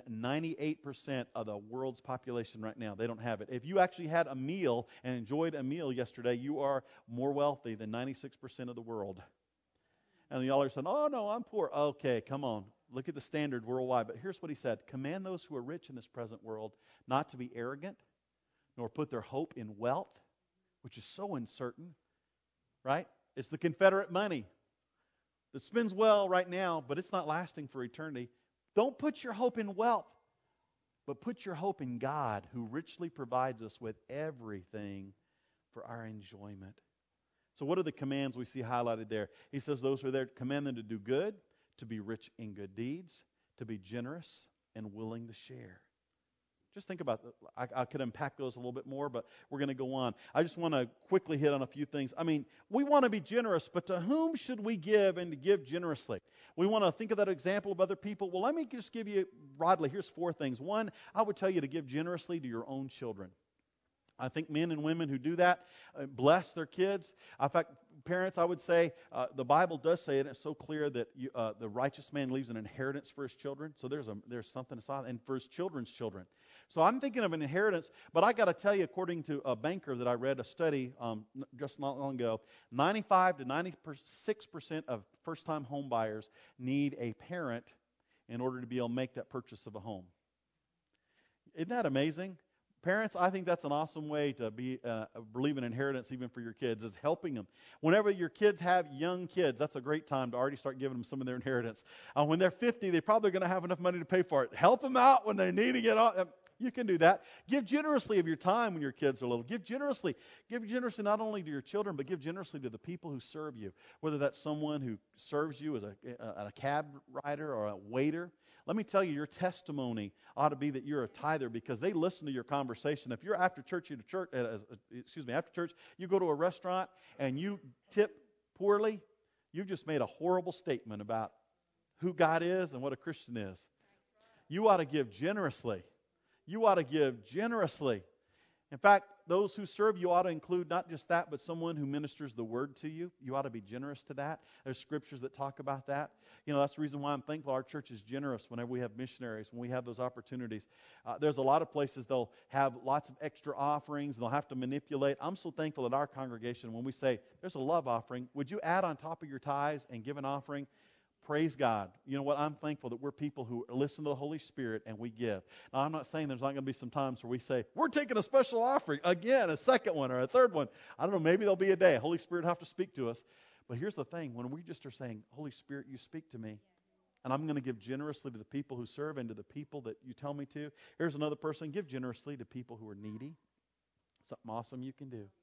98% of the world's population right now. They don't have it. If you actually had a meal and enjoyed a meal yesterday, you are more wealthy than 96% of the world. And y'all are saying, oh, no, I'm poor. Okay, come on. Look at the standard worldwide. But here's what he said. Command those who are rich in this present world not to be arrogant, nor put their hope in wealth, which is so uncertain, right? It's the Confederate money that spins well right now, but it's not lasting for eternity. Don't put your hope in wealth, but put your hope in God, who richly provides us with everything for our enjoyment. So what are the commands we see highlighted there? He says those who are there, command them to do good, to be rich in good deeds, to be generous and willing to share. Just think about that. I could unpack those a little bit more, but we're going to go on. I just want to quickly hit on a few things. I mean, we want to be generous, but to whom should we give and to give generously? We want to think of that example of other people. Well, let me just give you broadly. Here's 4 things. 1, I would tell you to give generously to your own children. I think men and women who do that bless their kids. In fact, parents, I would say, the Bible does say it, and it's so clear that the righteous man leaves an inheritance for his children. So there's something aside, and for his children's children. So I'm thinking of an inheritance, but I got to tell you, according to a banker that I read a study just not long ago, 95 to 96% of first-time home buyers need a parent in order to be able to make that purchase of a home. Isn't that amazing? Parents, I think that's an awesome way to believe in inheritance even for your kids, is helping them. Whenever your kids have young kids, that's a great time to already start giving them some of their inheritance. When they're 50, they're probably going to have enough money to pay for it. Help them out when they need to get on. You can do that. Give generously of your time when your kids are little. Give generously. Give generously not only to your children, but give generously to the people who serve you, whether that's someone who serves you as a cab rider or a waiter. Let me tell you, your testimony ought to be that you're a tither, because they listen to your conversation. If you're after church, after church, you go to a restaurant and you tip poorly, you've just made a horrible statement about who God is and what a Christian is. You ought to give generously. You ought to give generously. In fact, those who serve you ought to include not just that, but someone who ministers the word to you. You ought to be generous to that. There's scriptures that talk about that. That's the reason why I'm thankful our church is generous whenever we have missionaries, when we have those opportunities. There's a lot of places they'll have lots of extra offerings, and they'll have to manipulate. I'm so thankful at our congregation when we say, there's a love offering. Would you add on top of your tithes and give an offering? Praise God. You know what? I'm thankful that we're people who listen to the Holy Spirit and we give. Now, I'm not saying there's not going to be some times where we say, we're taking a special offering, again, a second one or a third one. I don't know, maybe there'll be a day. Holy Spirit will have to speak to us. But here's the thing. When we just are saying, Holy Spirit, you speak to me, and I'm going to give generously to the people who serve and to the people that you tell me to. Here's another person. Give generously to people who are needy. Something awesome you can do.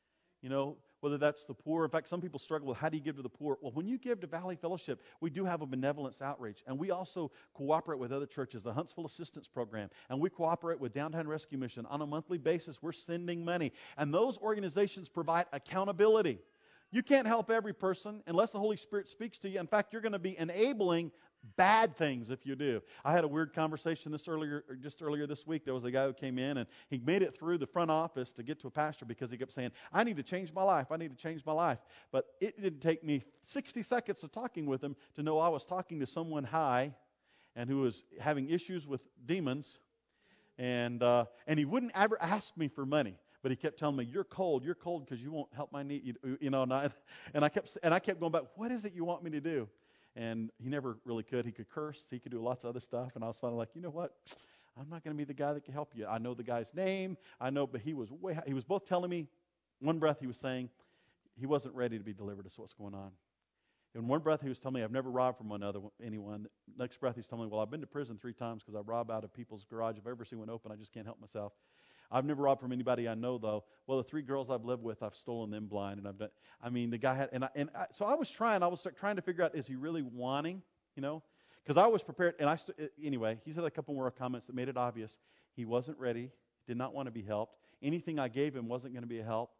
Whether that's the poor. In fact, some people struggle with how do you give to the poor? Well, when you give to Valley Fellowship, we do have a benevolence outreach, and we also cooperate with other churches, the Huntsville Assistance Program, and we cooperate with Downtown Rescue Mission. On a monthly basis, we're sending money, and those organizations provide accountability. You can't help every person unless the Holy Spirit speaks to you. In fact, you're going to be enabling bad things if you do. I had a weird conversation just earlier this week. There was a guy who came in and he made it through the front office to get to a pastor because he kept saying, I need to change my life. I need to change my life. But it didn't take me 60 seconds of talking with him to know I was talking to someone high and who was having issues with demons. And he wouldn't ever ask me for money. But he kept telling me, you're cold because you won't help my need. And I kept going back, what is it you want me to do? And he never really could. He could curse. He could do lots of other stuff. And I was finally like, you know what? I'm not going to be the guy that can help you. I know the guy's name. I know, but he was both telling me, one breath he was saying he wasn't ready to be delivered to what's going on. In one breath he was telling me, I've never robbed from anyone. Next breath he's telling me, well, I've been to prison 3 times because I rob out of people's garage. If I ever see one open, I just can't help myself. I've never robbed from anybody I know, though. Well, the 3 girls I've lived with, I've stolen them blind, and I've done. The guy had, so I was trying to figure out, is he really wanting, Because I was prepared, and anyway, he said a couple more comments that made it obvious he wasn't ready, did not want to be helped. Anything I gave him wasn't going to be a help.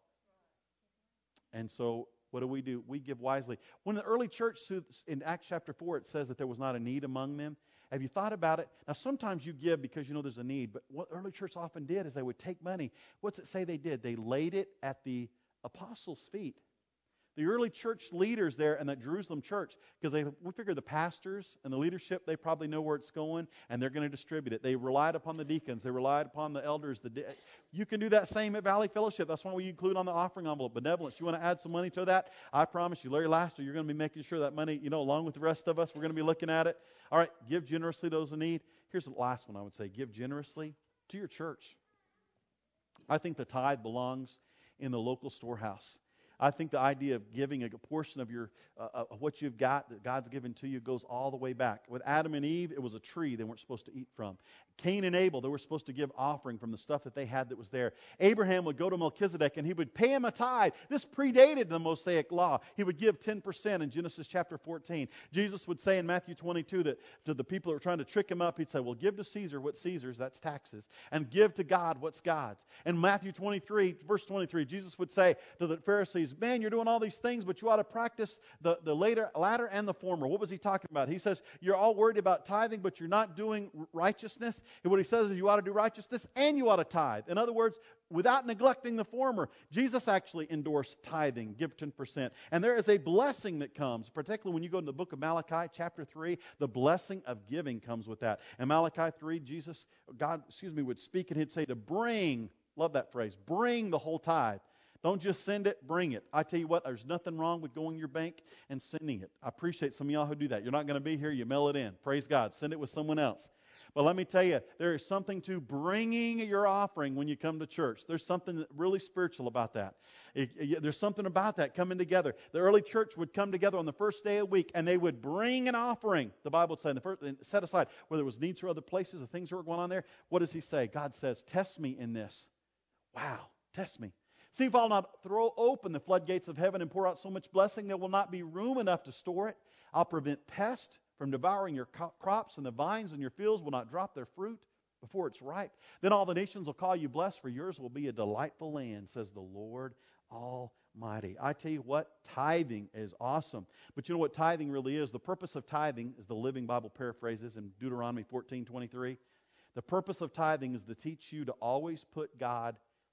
And so, what do? We give wisely. When the early church, in Acts chapter 4, it says that there was not a need among them. Have you thought about it? Now, sometimes you give because you know there's a need, but what early church often did is they would take money. What's it say they did? They laid it at the apostles' feet. The early church leaders there in that Jerusalem church, because we figure the pastors and the leadership, they probably know where it's going, and they're going to distribute it. They relied upon the deacons. They relied upon the elders. You can do that same at Valley Fellowship. That's why we include on the offering envelope, benevolence. You want to add some money to that? I promise you, Larry Laster, you're going to be making sure that money, along with the rest of us, we're going to be looking at it. All right, give generously to those in need. Here's the last one I would say. Give generously to your church. I think the tithe belongs in the local storehouse. I think the idea of giving a portion of your of what you've got that God's given to you goes all the way back. With Adam and Eve, it was a tree they weren't supposed to eat from. Cain and Abel, they were supposed to give offering from the stuff that they had that was there. Abraham would go to Melchizedek and he would pay him a tithe. This predated the Mosaic law. He would give 10% in Genesis chapter 14. Jesus would say in Matthew 22 that to the people that were trying to trick him up, he'd say, well, give to Caesar what's Caesar's, that's taxes, and give to God what's God's. In Matthew 23, verse 23, Jesus would say to the Pharisees, man, you're doing all these things, but you ought to practice the latter and the former. What was he talking about? He says, you're all worried about tithing, but you're not doing righteousness. And what he says is you ought to do righteousness and you ought to tithe. In other words, without neglecting the former. Jesus actually endorsed tithing, give 10%. And there is a blessing that comes, particularly when you go to the book of Malachi, chapter 3, the blessing of giving comes with that. In Malachi 3, God would speak and he'd say to bring, love that phrase, bring the whole tithe. Don't just send it, bring it. I tell you what, there's nothing wrong with going to your bank and sending it. I appreciate some of y'all who do that. You're not going to be here, you mail it in. Praise God. Send it with someone else. But let me tell you, there is something to bringing your offering when you come to church. There's something really spiritual about that. There's something about that coming together. The early church would come together on the first day of the week, and they would bring an offering. The Bible would say, set aside, whether it was needs for other places or things that were going on there. What does he say? God says, test me in this. Wow, test me. See if I'll not throw open the floodgates of heaven and pour out so much blessing there will not be room enough to store it. I'll prevent pests from devouring your crops, and the vines in your fields will not drop their fruit before it's ripe. Then all the nations will call you blessed, for yours will be a delightful land, says the Lord Almighty. I tell you what, tithing is awesome. But you know what tithing really is? The purpose of tithing, as the Living Bible paraphrases in Deuteronomy 14:23, the purpose of tithing is to teach you to always put God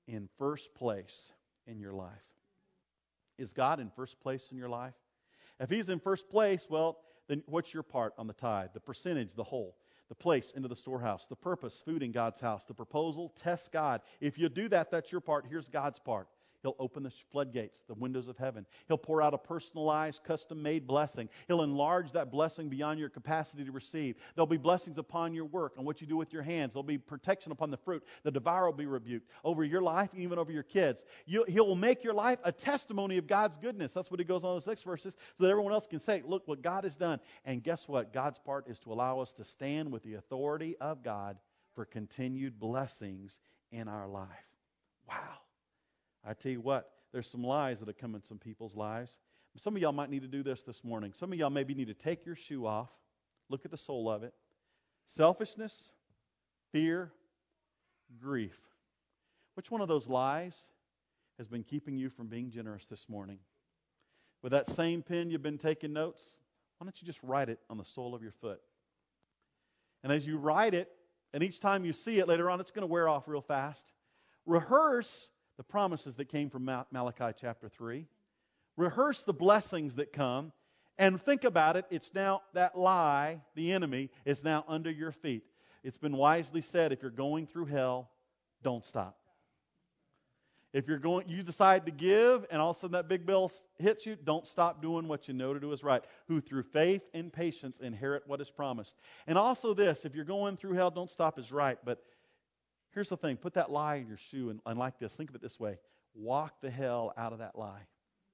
in first place in your life? Is God in first place in your life? If He's in first place, well, then what's your part on the tithe? The percentage, the whole. The place into the storehouse. The purpose, food in God's house. The proposal, test God. If you do that, that's your part. Here's God's part. He'll open the floodgates, the windows of heaven. He'll pour out a personalized, custom-made blessing. He'll enlarge that blessing beyond your capacity to receive. There'll be blessings upon your work, on what you do with your hands. There'll be protection upon the fruit. The devourer will be rebuked over your life, even over your kids. He'll make your life a testimony of God's goodness. That's what he goes on in those next verses, so that everyone else can say, look what God has done. And guess what? God's part is to allow us to stand with the authority of God for continued blessings in our life. Wow. I tell you what, there's some lies that have come in some people's lives. Some of y'all might need to do this morning. Some of y'all maybe need to take your shoe off, look at the soul of it. Selfishness, fear, grief. Which one of those lies has been keeping you from being generous this morning? With that same pen you've been taking notes, why don't you just write it on the sole of your foot? And as you write it, and each time you see it later on, it's going to wear off real fast. Rehearse the promises that came from Malachi chapter 3. Rehearse the blessings that come. And think about it. It's now that lie, the enemy, is now under your feet. It's been wisely said, if you're going through hell, don't stop. If you decide to give and all of a sudden that big bill hits you, don't stop doing what you know to do is right. Who through faith and patience inherit what is promised. And also this, if you're going through hell, don't stop is right. But here's the thing. Put that lie in your shoe and like this. Think of it this way. Walk the hell out of that lie.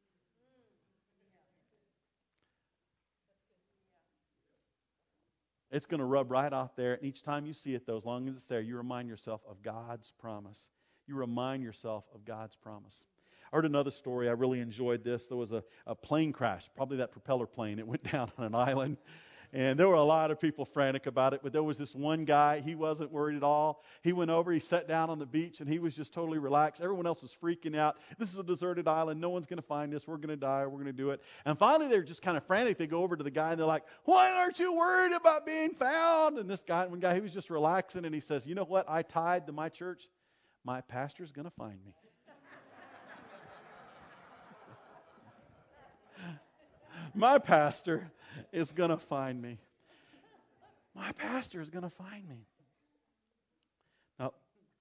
It's going to rub right off there. And each time you see it, though, as long as it's there, you remind yourself of God's promise. You remind yourself of God's promise. I heard another story. I really enjoyed this. There was a plane crash, probably that propeller plane. It went down on an island. And there were a lot of people frantic about it. But there was this one guy. He wasn't worried at all. He went over. He sat down on the beach. And he was just totally relaxed. Everyone else was freaking out. This is a deserted island. No one's going to find us. We're going to die. We're going to do it. And finally, they're just kind of frantic. They go over to the guy. And they're like, why aren't you worried about being found? And this guy, one guy, he was just relaxing. And he says, you know what? I tithe to my church. My pastor's going to find me. My pastor is going to find me. My pastor is going to find me. Now,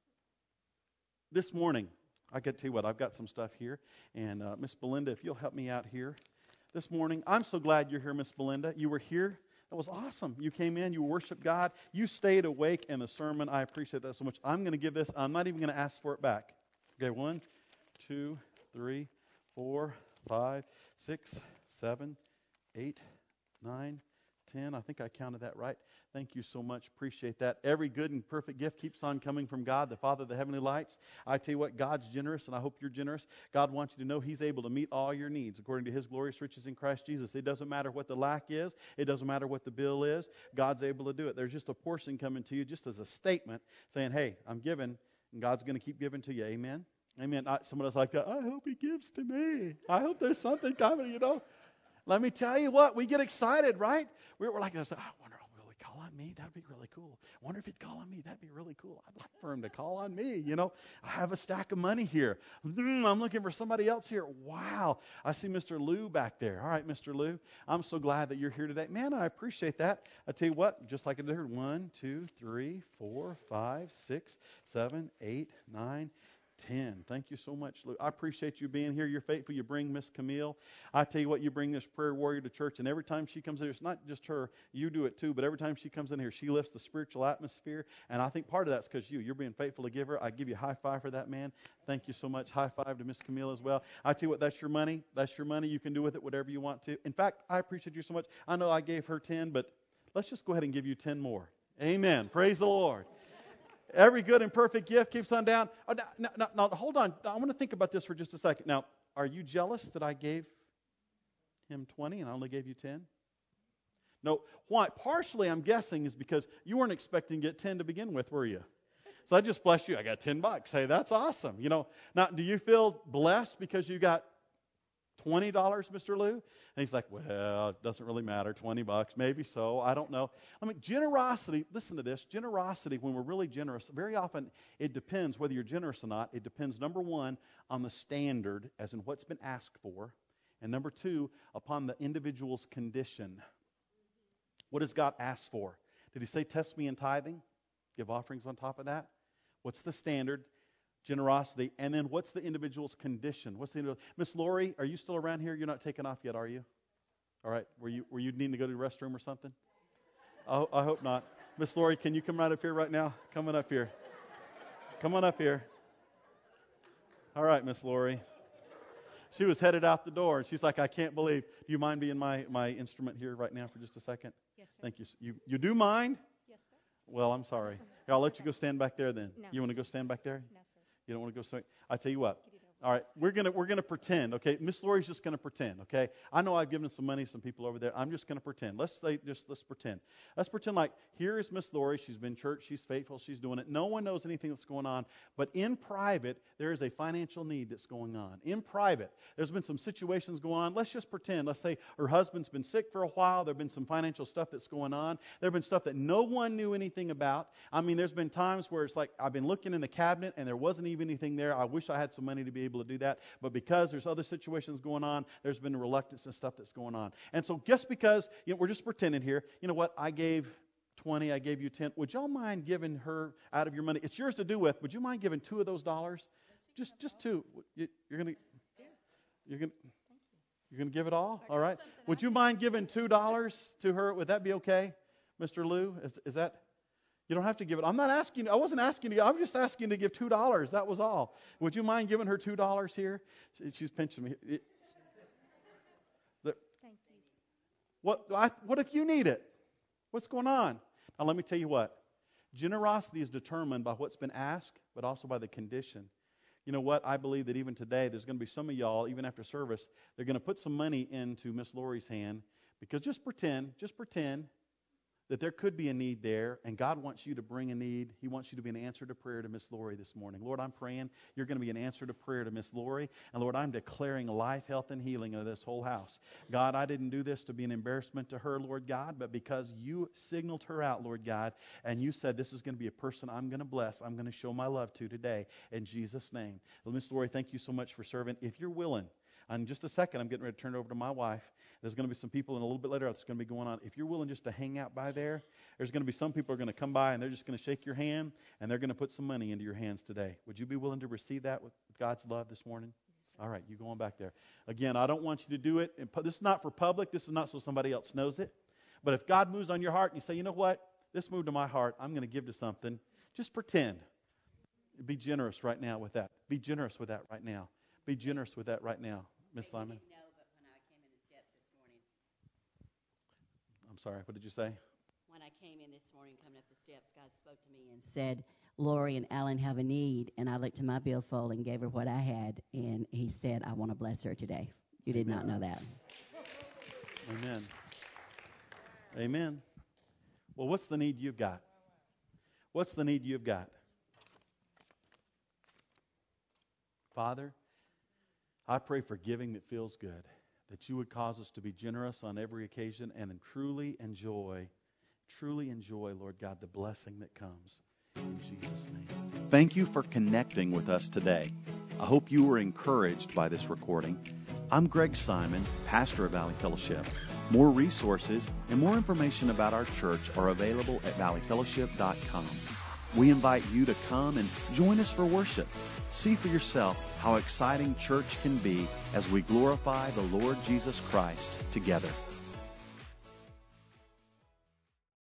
this morning, I got to tell you what, I've got some stuff here. And Miss Belinda, if you'll help me out here. This morning, I'm so glad you're here, Miss Belinda. You were here. That was awesome. You came in, you worshiped God, you stayed awake in the sermon. I appreciate that so much. I'm going to give this, I'm not even going to ask for it back. Okay, 1, 2, 3, 4, 5, 6, 7, 8, 9, 10. I think I counted that right. Thank you so much. Appreciate that. Every good and perfect gift keeps on coming from God, the Father of the heavenly lights. I tell you what, God's generous, and I hope you're generous. God wants you to know He's able to meet all your needs according to His glorious riches in Christ Jesus. It doesn't matter what the lack is. It doesn't matter what the bill is. God's able to do it. There's just a portion coming to you just as a statement saying, hey, I'm giving, and God's going to keep giving to you. Amen? Amen. Someone else like that, I hope He gives to me. I hope there's something coming, you know. Let me tell you what, we get excited, right? We're like, I wonder, will He call on me? That'd be really cool. I wonder if He'd call on me. That'd be really cool. I'd like for Him to call on me, you know. I have a stack of money here. I'm looking for somebody else here. Wow. I see Mr. Lou back there. All right, Mr. Lou, I'm so glad that you're here today. Man, I appreciate that. I tell you what, just like I did, 1, 2, 3, 4, 5, 6, 7, 8, 9, 10. Thank you so much, Lou. I appreciate you being here. You're faithful. You bring Miss Camille. I tell you what, you bring this prayer warrior to church, and every time she comes in here, it's not just her. You do it too, but every time she comes in here, she lifts the spiritual atmosphere, and I think part of that's because you're being faithful to give her. I give you a high five for that, man. Thank you so much. High five to Miss Camille as well. I tell you what, that's your money. That's your money. You can do with it whatever you want to. In fact, I appreciate you so much. I know I gave her 10, but let's just go ahead and give you 10 more. Amen. Praise the Lord. Every good and perfect gift keeps on down. Oh, now, hold on. I want to think about this for just a second. Now, are you jealous that I gave him 20 and I only gave you 10? No. Why? Partially, I'm guessing, is because you weren't expecting to get 10 to begin with, were you? So I just blessed you. I got $10. Hey, that's awesome. You know. Now, do you feel blessed because you got $20, Mr. Lou? And he's like, well, it doesn't really matter. $20, maybe so. I don't know. I mean, generosity, listen to this. Generosity, when we're really generous, very often it depends whether you're generous or not. It depends, number one, on the standard, as in what's been asked for. And number two, upon the individual's condition. What does God ask for? Did he say, test me in tithing? Give offerings on top of that? What's the standard? Generosity. And then what's the individual's condition? Miss Lori, are you still around here? You're not taken off yet, are you? All right. Were you needing to go to the restroom or something? I hope not. Miss Lori, can you come right up here right now? Come on up here. Come on up here. All right, Miss Lori. She was headed out the door, and she's like, I can't believe. Do you mind being my instrument here right now for just a second? Yes, sir. Thank you. You do mind? Yes, sir. Well, I'm sorry. Here, I'll let you go stand back there then. No. You want to go stand back there? No, sir. You don't want to go stand? I tell you what. Get it over. All right, we're gonna pretend, okay? Miss Lori's just gonna pretend, okay? I know I've given some money to some people over there. I'm just gonna pretend. Let's pretend. Let's pretend like here is Miss Lori. She's been in church. She's faithful. She's doing it. No one knows anything that's going on. But in private, there is a financial need that's going on. In private, there's been some situations going on. Let's just pretend. Let's say her husband's been sick for a while. There've been some financial stuff that's going on. There've been stuff that no one knew anything about. I mean, there's been times where it's like I've been looking in the cabinet and there wasn't even anything there. I wish I had some money to be able to do that. But because there's other situations going on, there's been reluctance and stuff that's going on. And so just because, we're just pretending here, you know what, I gave 20, I gave you 10. Would y'all mind giving her out of your money? It's yours to do with. Would you mind giving 2 of those dollars? Just 2. You're going to give it all? All right. Would you mind giving $2 to her? Would that be okay, Mr. Lou? Is that... You don't have to give it. I'm not asking you. I wasn't asking you. I was just asking you to give $2. That was all. Would you mind giving her $2 here? She's pinching me. Thank you. What if you need it? What's going on? Now, let me tell you what. Generosity is determined by what's been asked, but also by the condition. You know what? I believe that even today, there's going to be some of y'all, even after service, they're going to put some money into Miss Lori's hand because just pretend that there could be a need there, and God wants you to bring a need. He wants you to be an answer to prayer to Miss Lori this morning. Lord, I'm praying you're going to be an answer to prayer to Miss Lori. And Lord, I'm declaring life, health, and healing of this whole house. God, I didn't do this to be an embarrassment to her, Lord God, but because you signaled her out, Lord God, and you said this is going to be a person I'm going to bless, I'm going to show my love to today in Jesus' name. Well, Miss Lori, thank you so much for serving. If you're willing, in just a second, I'm getting ready to turn it over to my wife. There's going to be some people, and a little bit later, it's going to be going on. If you're willing just to hang out by there, there's going to be some people who are going to come by, and they're just going to shake your hand, and they're going to put some money into your hands today. Would you be willing to receive that with God's love this morning? All right, you go on back there. Again, I don't want you to do it. This is not for public. This is not so somebody else knows it. But if God moves on your heart, and you say, you know what? This moved to my heart. I'm going to give to something. Just pretend. Be generous right now with that. Be generous with that right now. Be generous with that right now. Miss Simon? No, but when I came in the steps this morning. I'm sorry, what did you say? When I came in this morning, coming up the steps, God spoke to me and said, Lori and Alan have a need. And I looked to my billfold and gave her what I had. And he said, I want to bless her today. You did not know that. Amen. Amen. Well, what's the need you've got? What's the need you've got? Father, I pray for giving that feels good, that you would cause us to be generous on every occasion and truly enjoy, Lord God, the blessing that comes. In Jesus' name. Thank you for connecting with us today. I hope you were encouraged by this recording. I'm Greg Simon, pastor of Valley Fellowship. More resources and more information about our church are available at valleyfellowship.com. We invite you to come and join us for worship. See for yourself how exciting church can be as we glorify the Lord Jesus Christ together.